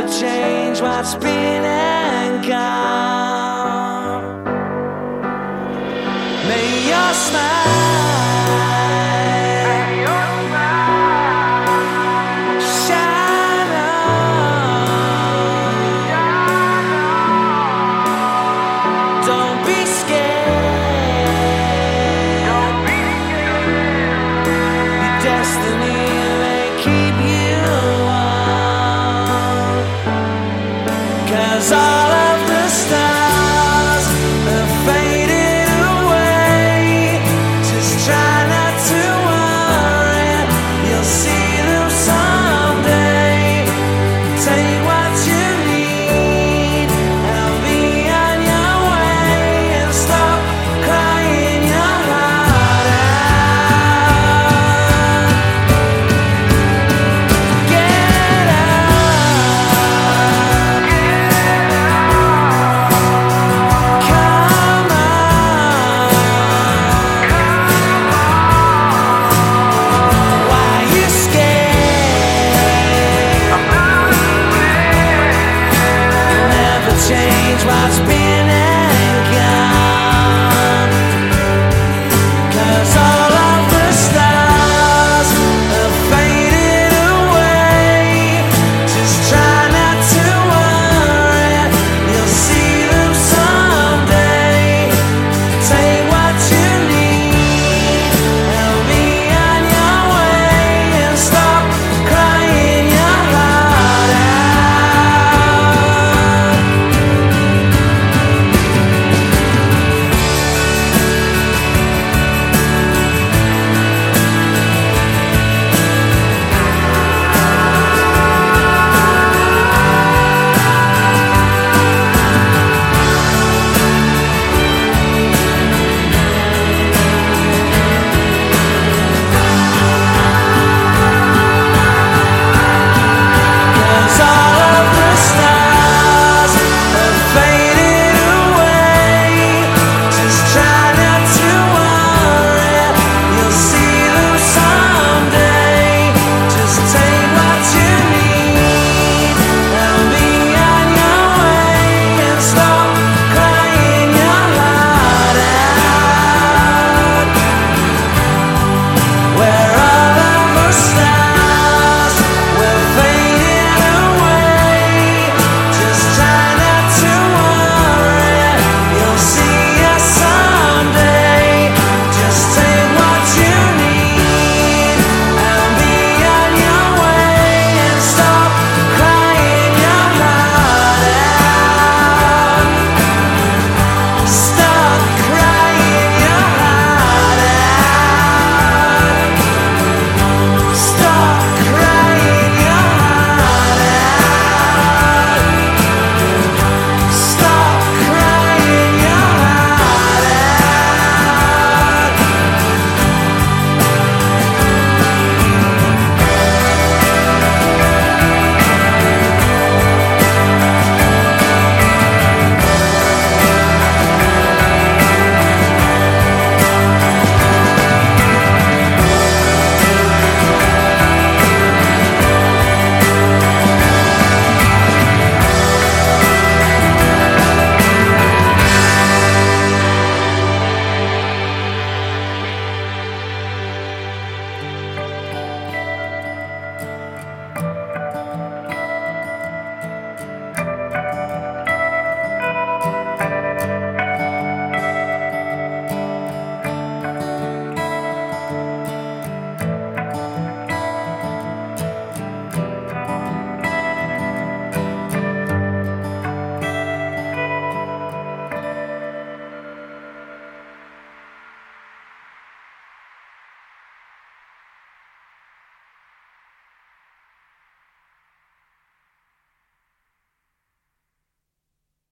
change what's been and gone. May your smile shine on. Don't be scared. Your destiny may keep you on. 'Cause all of the stars have faded away. Just try not to worry, you'll see them someday. Take what you need and be on your way, and stop crying your heart out. Get up, come on. Why you scared? Never change what's been